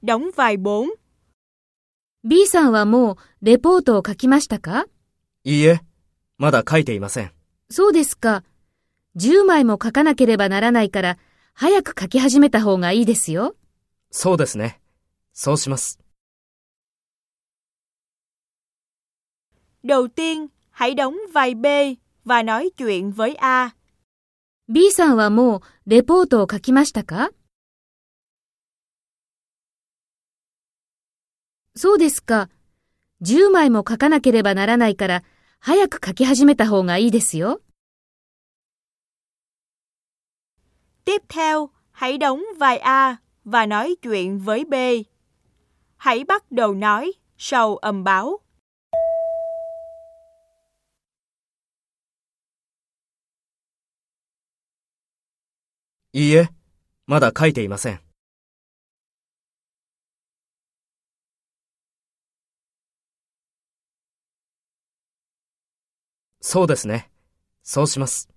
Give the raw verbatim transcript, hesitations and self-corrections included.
đóng vai bốn. B さんはもうレポートを書きましたか？ いいえ、まだ書いていません。 そうですか。じゅうまいも書かなければならないから、早く書き始めた方がいいですよ。 そうですね。そうします。 Đầu tiên, hãy đóng vai B và nói chuyện với A. B さんはもうレポートを書きましたか？そうですか。じゅうまいも書かなければならないから、早く書き始めた方がいいですよ。 Tiếp theo, hãy đóng vai A và nói chuyện với B. Hãy bắt đầu nói sau âm báo. いいえ、まだ書いていません。そうですね。そうします。